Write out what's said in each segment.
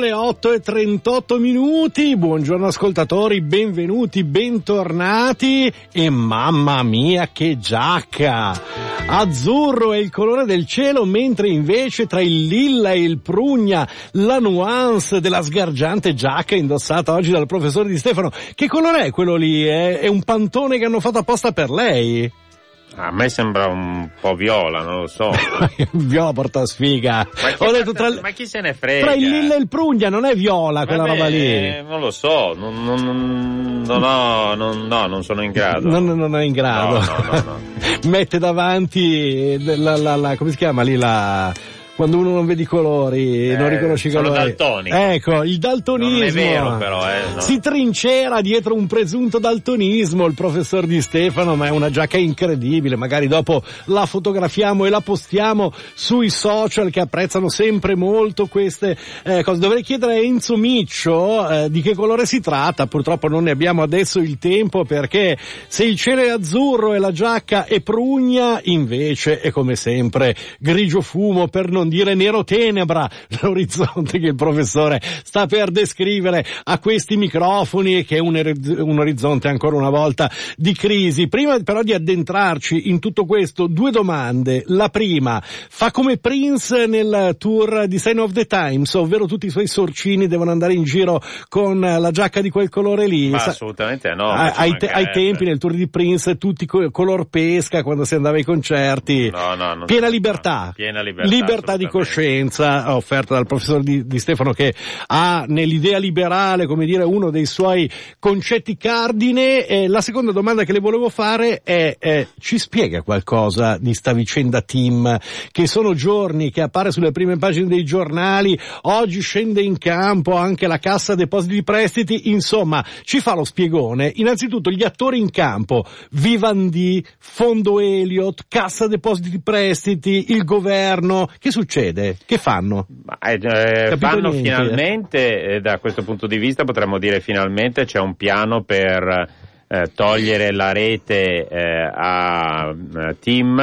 le 8:38. Buongiorno ascoltatori, benvenuti, bentornati. E mamma mia che giacca! Azzurro è il colore del cielo, mentre invece tra il lilla e il prugna la nuance della sgargiante giacca indossata oggi dal professor Di Stefano. Che colore è quello lì? È un pantone che hanno fatto apposta per lei? A me sembra un po' viola, non lo so. Viola porta sfiga. Ma chi se ne frega? Tra il lilla e il prugna non è viola quella roba lì. Non lo so, non sono in grado. Non è in grado. No. Mette davanti la come si chiama lì quando uno non vede i colori, non riconosce i colori. Sono daltonico. Ecco, il daltonismo. Non è vero però, no. Si trincera dietro un presunto daltonismo il professor Di Stefano, ma è una giacca incredibile. Magari dopo la fotografiamo e la postiamo sui social che apprezzano sempre molto queste cose. Dovrei chiedere a Enzo Miccio di che colore si tratta. Purtroppo non ne abbiamo adesso il tempo, perché se il cielo è azzurro e la giacca è prugna, invece è come sempre grigio fumo, per non dire nero tenebra, l'orizzonte che il professore sta per descrivere a questi microfoni, e che è un orizzonte ancora una volta di crisi. Prima però di addentrarci in tutto questo, due domande. La prima: fa come Prince nel tour di Sign of the Times, ovvero tutti i suoi sorcini devono andare in giro con la giacca di quel colore lì? Ma assolutamente no. Ai tempi nel tour di Prince tutti color pesca quando si andava ai concerti. No, piena libertà di coscienza offerta dal professor Di Stefano, che ha nell'idea liberale, come dire, uno dei suoi concetti cardine. La seconda domanda che le volevo fare è ci spiega qualcosa di sta vicenda TIM, che sono giorni che appare sulle prime pagine dei giornali, oggi scende in campo anche la Cassa Depositi Prestiti, insomma ci fa lo spiegone. Innanzitutto gli attori in campo: Vivendi, Fondo Elliott, Cassa Depositi Prestiti, il governo. Che succede? Che fanno? Fanno niente. Finalmente, da questo punto di vista potremmo dire finalmente c'è un piano per togliere la rete a TIM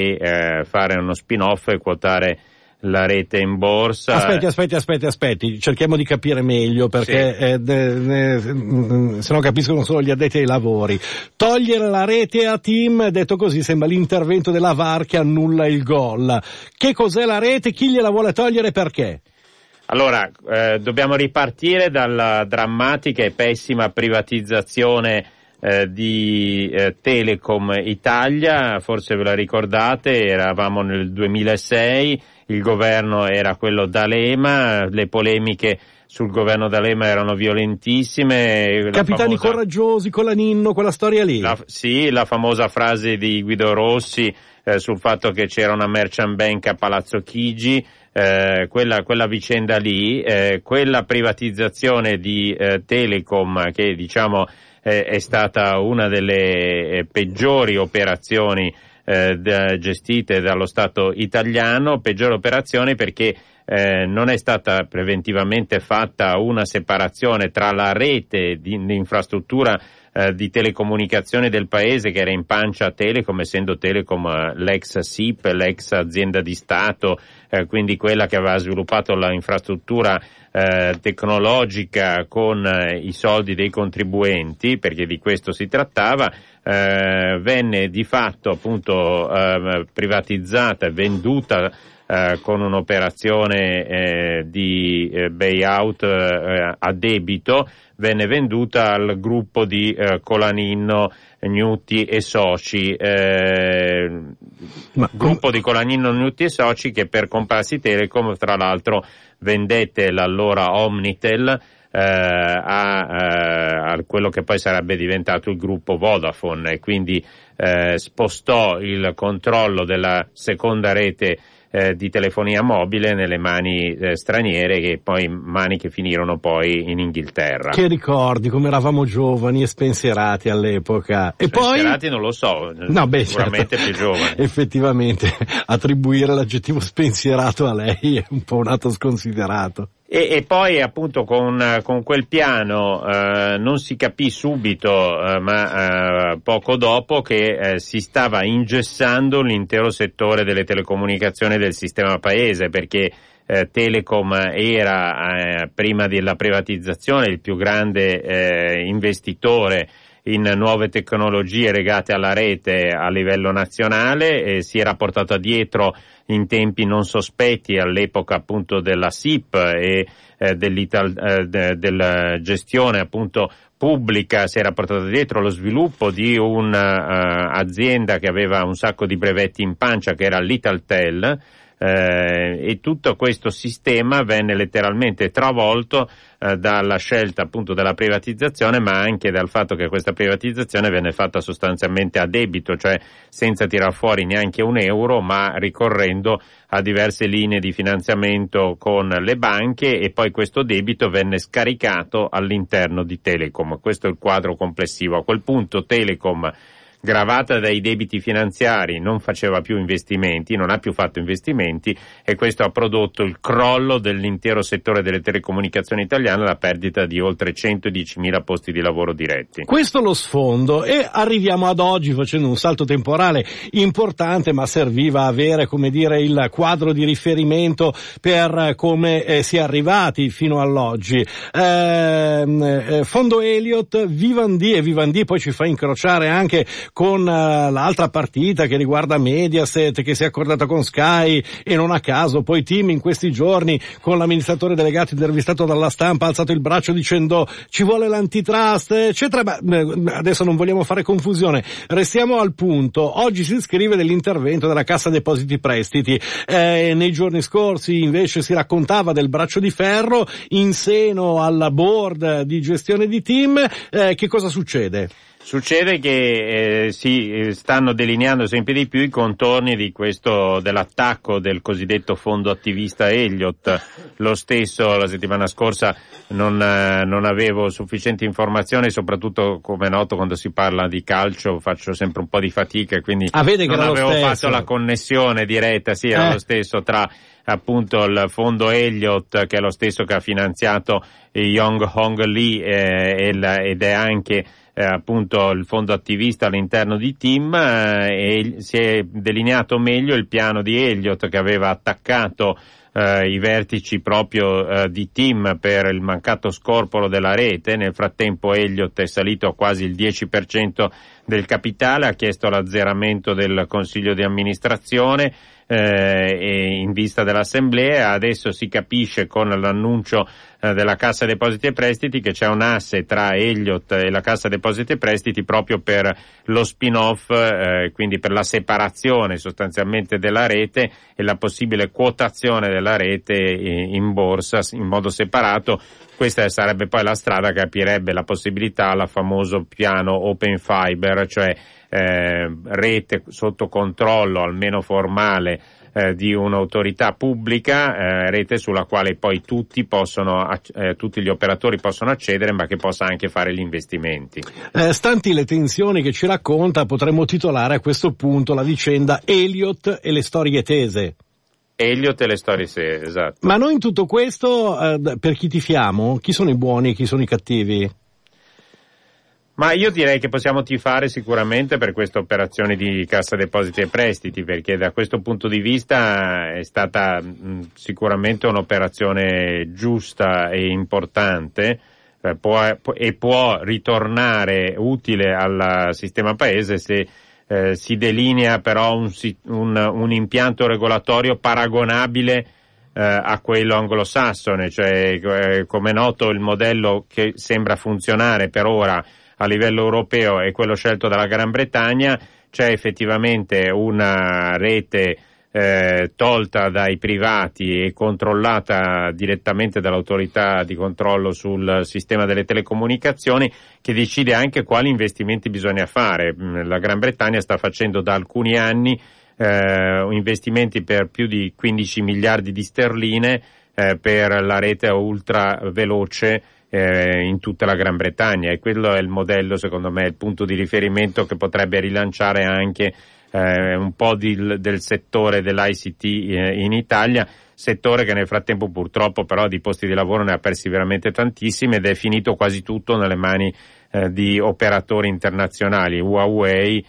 e fare uno spin-off e quotare la rete in borsa. Aspetti, cerchiamo di capire meglio, perché sì. Se no capiscono solo gli addetti ai lavori. Togliere la rete a TIM, detto così, sembra l'intervento della VAR che annulla il gol. Che cos'è la rete? Chi gliela vuole togliere? Perché? Allora, dobbiamo ripartire dalla drammatica e pessima privatizzazione di Telecom Italia. Forse ve la ricordate, eravamo nel 2006, il governo era quello D'Alema, le polemiche sul governo D'Alema erano violentissime. Capitani coraggiosi con la Ninno, quella storia lì. La famosa frase di Guido Rossi sul fatto che c'era una merchant bank a Palazzo Chigi, quella vicenda lì, quella privatizzazione di Telecom, che diciamo è stata una delle peggiori operazioni gestite dallo Stato italiano, peggiore operazione perché non è stata preventivamente fatta una separazione tra la rete di infrastruttura di telecomunicazione del paese, che era in pancia a Telecom, essendo Telecom l'ex SIP, l'ex azienda di Stato, quindi quella che aveva sviluppato la infrastruttura tecnologica con i soldi dei contribuenti, perché di questo si trattava. Venne di fatto appunto privatizzata e venduta con un'operazione di buyout a debito, venne venduta al gruppo di Colaninno, Gnutti e Soci, gruppo di Colaninno, Gnutti e Soci, che per comprarsi Telecom tra l'altro vendette l'allora Omnitel a quello che poi sarebbe diventato il gruppo Vodafone, e quindi spostò il controllo della seconda rete di telefonia mobile nelle mani straniere, che poi mani che finirono poi in Inghilterra. Che ricordi, come eravamo giovani e spensierati all'epoca. E spensierati poi non lo so, sicuramente certo. Più giovani. Effettivamente attribuire l'aggettivo spensierato a lei è un po' un atto sconsiderato. E poi appunto con quel piano non si capì subito, ma poco dopo, che si stava ingessando l'intero settore delle telecomunicazioni del sistema paese, perché Telecom era prima della privatizzazione il più grande investitore in nuove tecnologie legate alla rete a livello nazionale, si era portata dietro in tempi non sospetti all'epoca appunto della SIP e della gestione appunto pubblica, si era portata dietro lo sviluppo di un'azienda che aveva un sacco di brevetti in pancia, che era l'Italtel, e tutto questo sistema venne letteralmente travolto dalla scelta appunto della privatizzazione, ma anche dal fatto che questa privatizzazione venne fatta sostanzialmente a debito, cioè senza tirar fuori neanche un euro, ma ricorrendo a diverse linee di finanziamento con le banche, e poi questo debito venne scaricato all'interno di Telecom. Questo è il quadro complessivo. A quel punto Telecom, gravata dai debiti finanziari, non faceva più investimenti, non ha più fatto investimenti, e questo ha prodotto il crollo dell'intero settore delle telecomunicazioni italiane, la perdita di oltre 110.000 posti di lavoro diretti. Questo lo sfondo, e arriviamo ad oggi facendo un salto temporale importante, ma serviva avere, come dire, il quadro di riferimento per come si è arrivati fino all'oggi. Fondo Elliott, Vivendi poi ci fa incrociare anche con l'altra partita che riguarda Mediaset, che si è accordata con Sky, e non a caso poi TIM in questi giorni, con l'amministratore delegato intervistato dalla Stampa, ha alzato il braccio dicendo ci vuole l'antitrust, eccetera. Ma adesso non vogliamo fare confusione, restiamo al punto. Oggi si scrive dell'intervento della Cassa Depositi Prestiti, nei giorni scorsi invece si raccontava del braccio di ferro in seno alla board di gestione di TIM. Che cosa succede? Succede che si stanno delineando sempre di più i contorni di dell'attacco del cosiddetto fondo attivista Elliott. Lo stesso la settimana scorsa non avevo sufficienti informazioni, soprattutto, come è noto, quando si parla di calcio faccio sempre un po' di fatica, quindi non avevo fatto la connessione diretta, era lo stesso tra appunto il fondo Elliott, che è lo stesso che ha finanziato Yong Hong Lee, ed è anche appunto il fondo attivista all'interno di TIM, e si è delineato meglio il piano di Elliott, che aveva attaccato i vertici proprio di TIM per il mancato scorporo della rete. Nel frattempo Elliott è salito a quasi il 10% del capitale, ha chiesto l'azzeramento del consiglio di amministrazione e in vista dell'assemblea. Adesso si capisce con l'annuncio della Cassa Depositi e Prestiti che c'è un asse tra Elliott e la Cassa Depositi e Prestiti proprio per lo spin-off, quindi per la separazione sostanzialmente della rete e la possibile quotazione della rete in borsa in modo separato. Questa sarebbe poi la strada che aprirebbe la possibilità al famoso piano Open Fiber, cioè rete sotto controllo almeno formale di un'autorità pubblica, rete sulla quale poi tutti gli operatori possono accedere, ma che possa anche fare gli investimenti. Stanti le tensioni che ci racconta, potremmo titolare a questo punto la vicenda Elliott e le storie tese. Elliott e le storie tese, esatto. Ma noi in tutto questo, per chi tifiamo? Chi sono i buoni e chi sono i cattivi? Ma io direi che possiamo tifare sicuramente per questa operazione di Cassa Depositi e Prestiti, perché da questo punto di vista è stata sicuramente un'operazione giusta e importante, può ritornare utile al sistema paese se si delinea però un impianto regolatorio paragonabile a quello anglosassone, cioè come è noto il modello che sembra funzionare per ora a livello europeo è quello scelto dalla Gran Bretagna. C'è effettivamente una rete tolta dai privati e controllata direttamente dall'autorità di controllo sul sistema delle telecomunicazioni, che decide anche quali investimenti bisogna fare. La Gran Bretagna sta facendo da alcuni anni investimenti per più di 15 miliardi di sterline per la rete ultra veloce in tutta la Gran Bretagna, e quello è il modello, secondo me, il punto di riferimento che potrebbe rilanciare anche un po' del settore dell'ICT in Italia, settore che nel frattempo purtroppo però di posti di lavoro ne ha persi veramente tantissimi ed è finito quasi tutto nelle mani di operatori internazionali, Huawei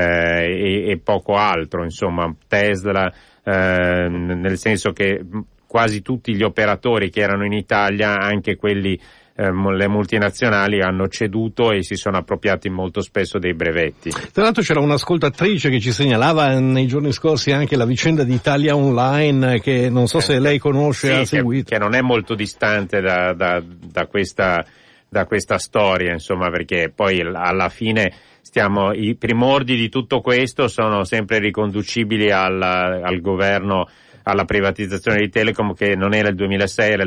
e poco altro, insomma Tesla, nel senso che quasi tutti gli operatori che erano in Italia, anche quelli le multinazionali, hanno ceduto e si sono appropriati molto spesso dei brevetti. Tra l'altro c'era un'ascoltatrice che ci segnalava nei giorni scorsi anche la vicenda di Italia Online, che non so se lei conosce, sì, ha seguito. Che non è molto distante da questa storia, insomma, perché poi alla fine i primordi di tutto questo sono sempre riconducibili al governo, alla privatizzazione di Telecom, che non era il 2006, era il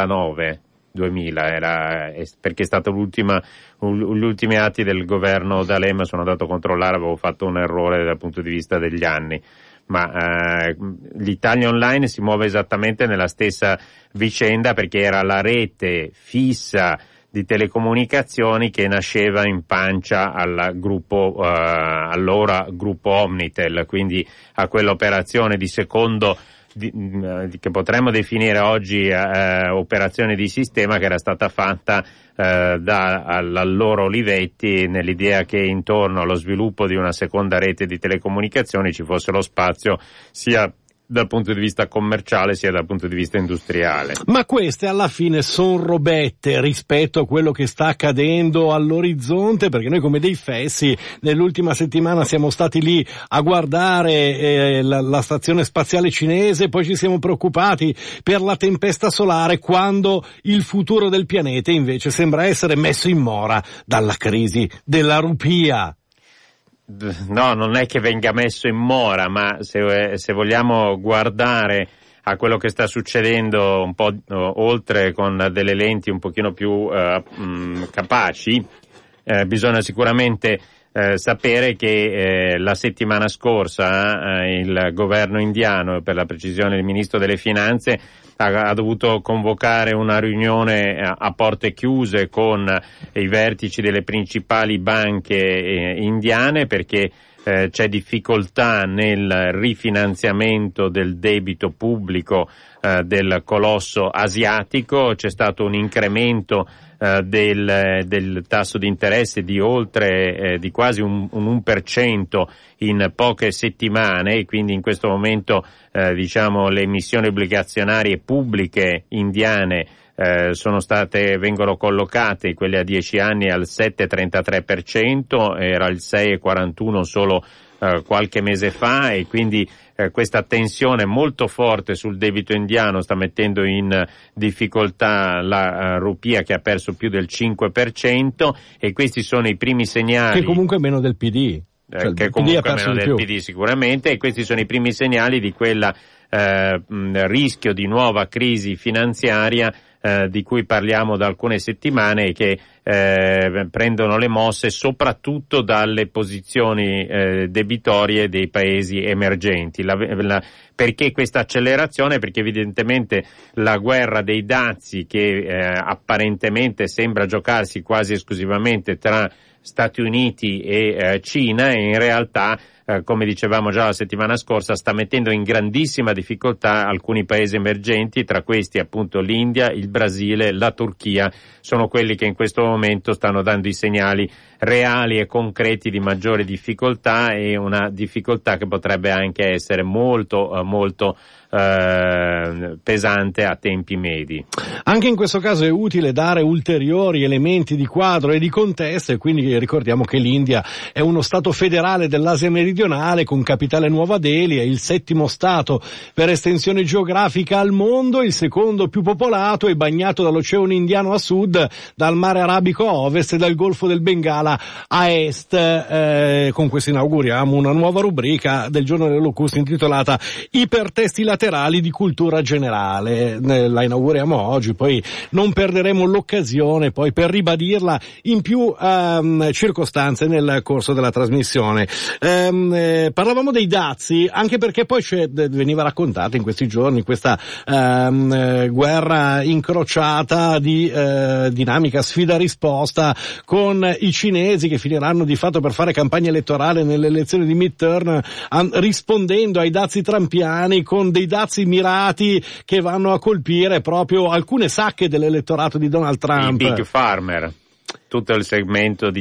2000, perché è stato gli ultimi atti del governo D'Alema. Sono andato a controllare, avevo fatto un errore dal punto di vista degli anni, ma l'Italia Online si muove esattamente nella stessa vicenda, perché era la rete fissa di telecomunicazioni che nasceva in pancia al gruppo, allora gruppo Omnitel, quindi a quell'operazione di secondo che potremmo definire oggi operazione di sistema, che era stata fatta dall'allora Olivetti, nell'idea che intorno allo sviluppo di una seconda rete di telecomunicazioni ci fosse lo spazio sia dal punto di vista commerciale sia dal punto di vista industriale. Ma queste alla fine sono robette rispetto a quello che sta accadendo all'orizzonte, perché noi come dei fessi nell'ultima settimana siamo stati lì a guardare la stazione spaziale cinese, poi ci siamo preoccupati per la tempesta solare, quando il futuro del pianeta invece sembra essere messo in mora dalla crisi della rupia. No, non è che venga messo in mora, ma se vogliamo guardare a quello che sta succedendo un po' oltre, con delle lenti un pochino più capaci, bisogna sicuramente sapere che la settimana scorsa il governo indiano, per la precisione il ministro delle finanze, ha dovuto convocare una riunione a porte chiuse con i vertici delle principali banche indiane, perché c'è difficoltà nel rifinanziamento del debito pubblico del colosso asiatico. C'è stato un incremento del tasso di interesse di quasi un 1% in poche settimane, e quindi in questo momento le emissioni obbligazionarie pubbliche indiane vengono collocate, quelle a 10 anni, al 7,33%, era il 6,41% solo qualche mese fa, e quindi questa tensione molto forte sul debito indiano sta mettendo in difficoltà la rupia, che ha perso più del 5%, e questi sono i primi segnali. Che comunque è meno del PD. Che comunque meno del PD sicuramente, e questi sono i primi segnali di quella rischio di nuova crisi finanziaria di cui parliamo da alcune settimane, e che prendono le mosse soprattutto dalle posizioni debitorie dei paesi emergenti. Perché questa accelerazione? Perché evidentemente la guerra dei dazi, che apparentemente sembra giocarsi quasi esclusivamente tra Stati Uniti e Cina, e in realtà come dicevamo già la settimana scorsa, sta mettendo in grandissima difficoltà alcuni paesi emergenti, tra questi appunto l'India, il Brasile, la Turchia, sono quelli che in questo momento stanno dando i segnali reali e concreti di maggiore difficoltà, e una difficoltà che potrebbe anche essere molto pesante a tempi medi. Anche in questo caso è utile dare ulteriori elementi di quadro e di contesto, e quindi ricordiamo che l'India è uno stato federale dell'Asia meridionale con capitale Nuova Delhi, è il 7° stato per estensione geografica al mondo, il secondo più popolato, e bagnato dall'Oceano Indiano a sud, dal Mare Arabico a ovest e dal Golfo del Bengala a est. Con questo inauguriamo una nuova rubrica del Giorno delle Locuste intitolata Ipertesti laterali di cultura generale. La inauguriamo oggi, poi non perderemo l'occasione poi per ribadirla in più circostanze nel corso della trasmissione. Parlavamo dei dazi, anche perché poi veniva raccontata in questi giorni questa guerra incrociata di dinamica sfida-risposta con i cinesi, che finiranno di fatto per fare campagna elettorale nelle elezioni di midterm, rispondendo ai dazi trumpiani con dei dazi mirati che vanno a colpire proprio alcune sacche dell'elettorato di Donald Trump. I big farmer, tutto il segmento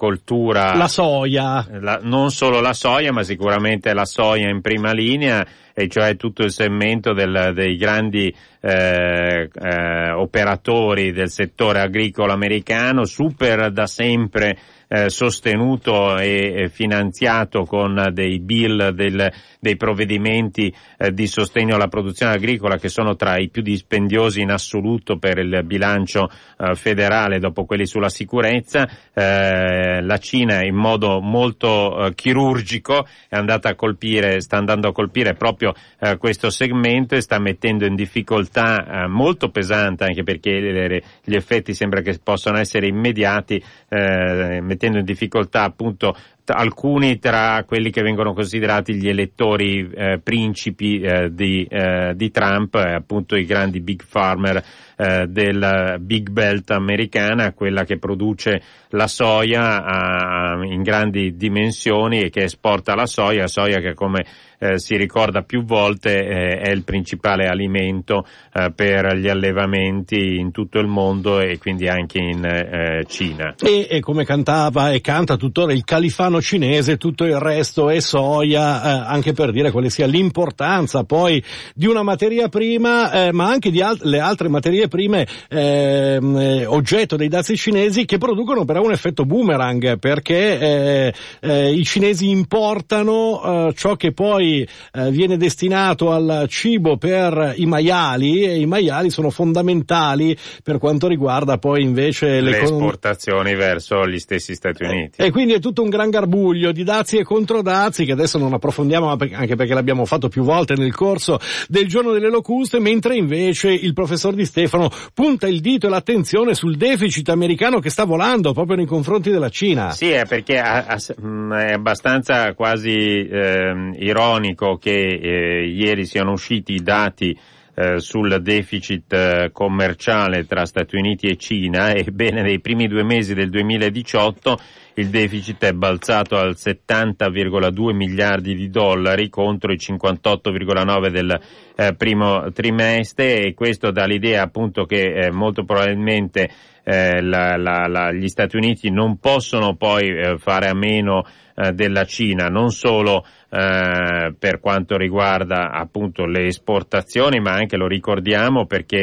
dell'agricoltura, la soia, non solo la soia, ma sicuramente la soia in prima linea, e cioè tutto il segmento dei grandi operatori del settore agricolo americano, super da sempre sostenuto e finanziato con dei bill, dei provvedimenti di sostegno alla produzione agricola che sono tra i più dispendiosi in assoluto per il bilancio federale dopo quelli sulla sicurezza. La Cina in modo molto chirurgico sta andando a colpire proprio questo segmento e sta mettendo in difficoltà molto pesante, anche perché gli effetti sembra che possano essere immediati, mettendo in difficoltà appunto alcuni tra quelli che vengono considerati gli elettori principi di Trump, appunto i grandi big farmer della Big Belt americana, quella che produce la soia in grandi dimensioni e che esporta la soia che come si ricorda più volte è il principale alimento per gli allevamenti in tutto il mondo e quindi anche in Cina. E come cantava e canta tuttora il califano cinese, tutto il resto è soia, anche per dire quale sia l'importanza poi di una materia prima, ma anche di le altre materie prime oggetto dei dazi cinesi, che producono però un effetto boomerang, perché i cinesi importano ciò che poi viene destinato al cibo per i maiali, e i maiali sono fondamentali per quanto riguarda poi invece le esportazioni verso gli stessi Stati Uniti. E quindi è tutto un gran garbuglio di dazi e controdazi che adesso non approfondiamo, anche perché l'abbiamo fatto più volte nel corso del giorno delle locuste, mentre invece il professor Di Stefano punta il dito e l'attenzione sul deficit americano che sta volando proprio nei confronti della Cina. Sì, è perché è abbastanza quasi ironico che ieri siano usciti i dati sul deficit commerciale tra Stati Uniti e Cina. Ebbene, nei primi 2 mesi del 2018 il deficit è balzato al 70,2 miliardi di dollari contro i 58,9 del primo trimestre, e questo dà l'idea appunto che molto probabilmente gli Stati Uniti non possono poi fare a meno della Cina, non solo per quanto riguarda appunto le esportazioni, ma anche, lo ricordiamo, perché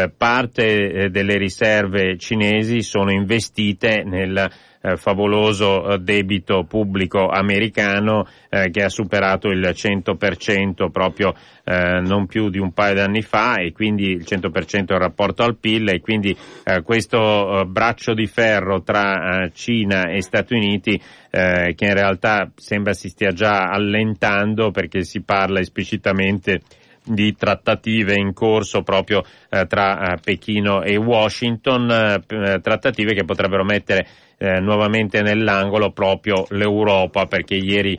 parte delle riserve cinesi sono investite nel favoloso debito pubblico americano che ha superato il 100% proprio non più di un paio d'anni fa, e quindi il 100% in rapporto al PIL, e quindi questo braccio di ferro tra Cina e Stati Uniti che in realtà sembra si stia già allentando, perché si parla esplicitamente di trattative in corso proprio tra Pechino e Washington, trattative che potrebbero mettere nuovamente nell'angolo proprio l'Europa, perché ieri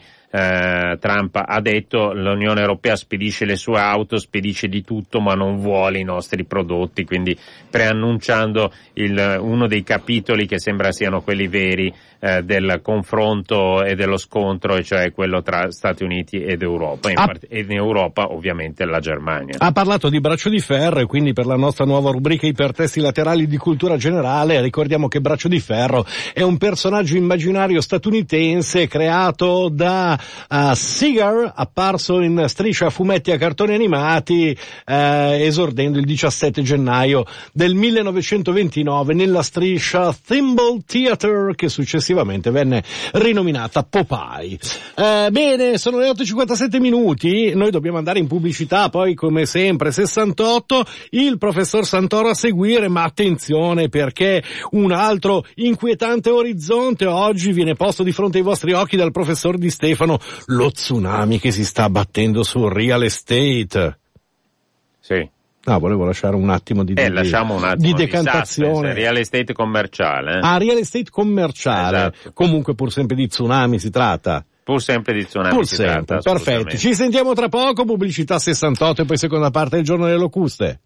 Trump ha detto: l'Unione Europea spedisce le sue auto, spedisce di tutto, ma non vuole i nostri prodotti, quindi preannunciando uno dei capitoli che sembra siano quelli veri del confronto e dello scontro, e cioè quello tra Stati Uniti ed Europa, e in Europa ovviamente la Germania. Ha parlato di braccio di ferro, e quindi per la nostra nuova rubrica Ipertesti laterali di cultura generale ricordiamo che Braccio di Ferro è un personaggio immaginario statunitense creato da Seeger, apparso in striscia a fumetti a cartoni animati, esordendo il 17 gennaio del 1929 nella striscia Thimble Theater, che successivamente venne rinominata Popeye. Bene, sono le 8:57 minuti, noi dobbiamo andare in pubblicità, poi come sempre 68, il professor Santoro a seguire, ma attenzione, perché un altro inquietante orizzonte oggi viene posto di fronte ai vostri occhi dal professor Di Stefano: lo tsunami che si sta abbattendo sul real estate. Sì. No, volevo lasciare un attimo lasciamo un attimo di decantazione. Real estate commerciale. Real estate commerciale. Esatto. Comunque pur sempre di tsunami si tratta. Pur sempre di tsunami si tratta. Perfetto. Ci sentiamo tra poco, pubblicità 68 e poi seconda parte del giorno delle locuste.